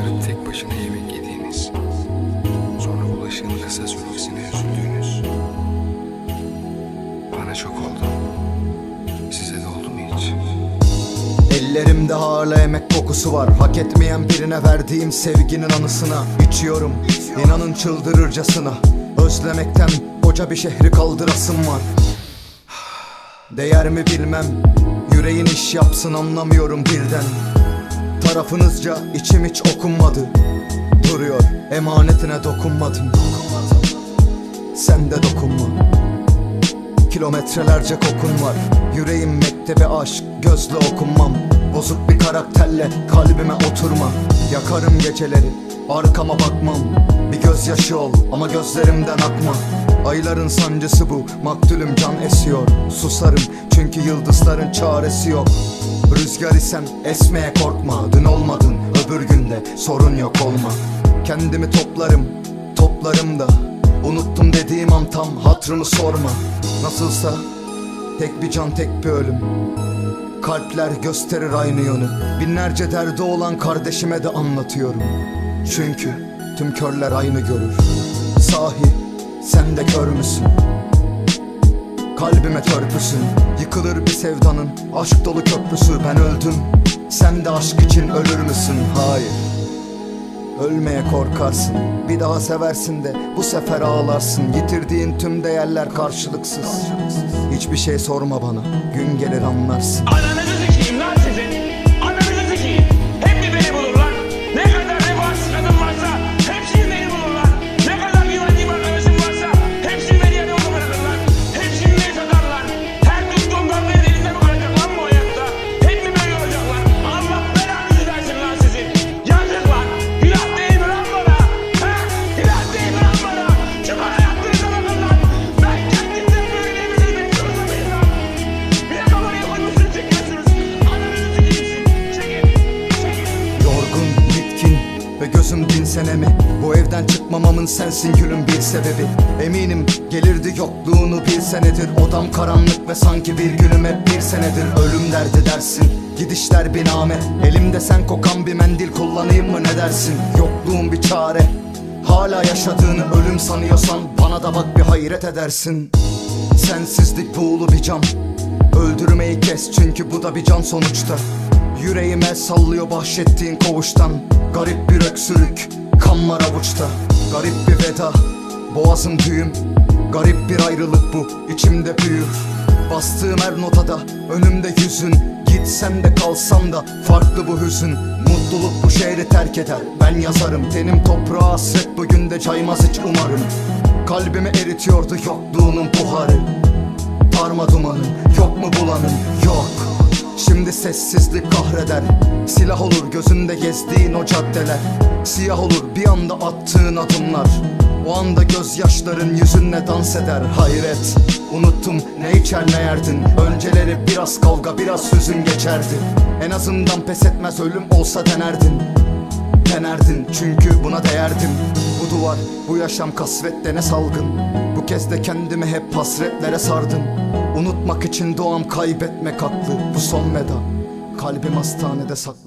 Sonra tek başına yemek yediğiniz, sonra bulaşığın kısa sürmesine üzüldüğünüz. Bana çok oldu. Size de oldu mu hiç? Ellerimde hala emek kokusu var. Hak etmeyen birine verdiğim sevginin anısına içiyorum, inanın çıldırırcasına. Özlemekten koca bir şehri kaldırasım var. Değer mi bilmem, yüreğin iş yapsın anlamıyorum birden. Tarafınızca içim hiç okunmadı. Duruyor, emanetine dokunmadım. Sen de dokunma. Kilometrelerce kokun var. Yüreğim mektebi aşk, gözle okunmam. Bozuk bir karakterle kalbime oturma. Yakarım geceleri, arkama bakmam. Bir gözyaşı ol ama gözlerimden akma. Ayların sancısı bu, maktulüm can esiyor. Susarım çünkü yıldızların çaresi yok. Rüzgar isem esmeye korkma. Dün olmadın, öbür günde sorun yok olma. Kendimi toplarım da unuttum dediğim an tam hatrımı sorma. Nasılsa tek bir can tek bir ölüm. Kalpler gösterir aynı yönü. Binlerce derdi olan kardeşime de anlatıyorum. Çünkü tüm körler aynı görür. Sahi sen de kör müsün? Kalbime törpüsün. Yıkılır bir sevdanın aşk dolu köprüsü. Ben öldüm, sen de aşk için ölür müsün? Hayır, ölmeye korkarsın. Bir daha seversin de bu sefer ağlarsın. Yitirdiğin tüm değerler karşılıksız. Hiçbir şey sorma bana, gün gelir anlarsın. Ananızı sikeyim lan sizin. Ananızı sikeyim. Hep bir beni bulurlar. Ne kadar vefasız kadın varsa hepsini beni bulurlar. Ne kadar güvendiğim arkadaşım varsa hepsini beni yanıma bırakırlar. Hepsini beni satarlar. Her tuttuğumdan beri elinde mi kalacak lan bu hayatta? Hep mi böyle olacaklar? Allah belanızı versin lan sizin. Yazık lan. Günah değil mi lan bana? He? Günah değil mi lan bana? Şu bana yaptığınıza bakın lan. Ben kendimden böyleyimizin bekliyoruz mıyım lan? Bir de kamerayı koymuşsun çekiyorsunuz. Ananızı sikeyim. Çekin. Yorgun, bitkin ve gözüm dinsene mi? Bu evden çıkmamamın sensin gülüm bir sebebi. Eminim gelirdi yokluğunu bir senedir. Odam karanlık ve sanki bir günüm hep bir senedir. Ölüm derdi dersin, gidişler biname. Elimde sen kokan bir mendil kullanayım mı ne dersin? Yokluğun bir çare, hala yaşadığını ölüm sanıyorsan bana da bak bir hayret edersin. Sensizlik buğulu bir cam, öldürmeyi kes çünkü bu da bir can sonuçta. Yüreğim el sallıyor bahşettiğin koğuştan. Garip bir öksürük, kan var avuçta. Garip bir veda, boğazım düğüm. Garip bir ayrılık bu, içimde büyür. Bastığım her notada, önümde yüzün. Gitsem de kalsam da farklı bu hüzün. Mutluluk bu şehri terk eder, ben yazarım. Tenim toprağa hasret, bugün de caymaz hiç umarım. Kalbimi eritiyordu yokluğunun buharı. Parma dumanım, yok mu bulanım? Yok. Şimdi sessizlik kahreder. Silah olur gözünde gezdiğin o caddeler. Siyah olur bir anda attığın adımlar. O anda gözyaşların yüzünle dans eder. Hayret, unuttum ne içer ne yerdin. Önceleri biraz kavga biraz hüzün geçerdi. En azından pes etmez ölüm olsa denerdin. Denerdin çünkü buna değerdim. Bu duvar, bu yaşam kasvette ne salgın. Bu kez de kendimi hep hasretlere sardım. Unutmak için doğam kaybetmek haklı. Bu son veda, kalbim hastanede saklı.